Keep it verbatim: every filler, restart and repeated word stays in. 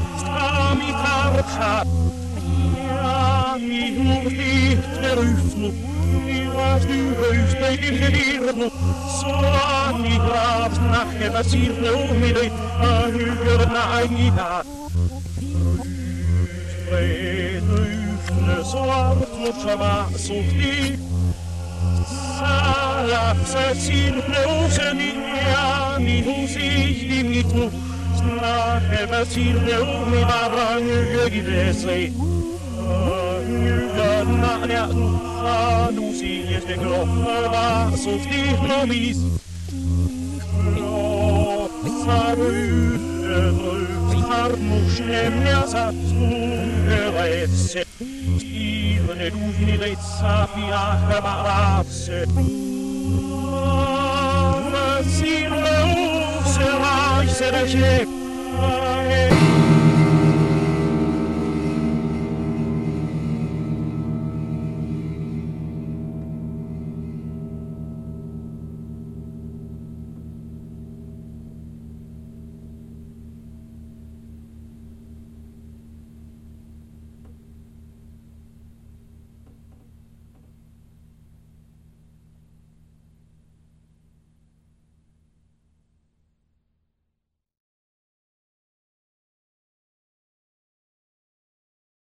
Strami tarca, ja, mi hurti terufnu, mi was du heus bij die gedirnu, so mi graafs nache basirne umidei, a huger na aida. Spree zwart mochama sochti, salapsa sirne useni, ja, mi husich di mitnu, snache basirne umida brange gidesei. Na nu sies de groffa so stignomis Harmus emniasa ungeretse Stivne duhnirezza fiaca marazze Sirve usera isere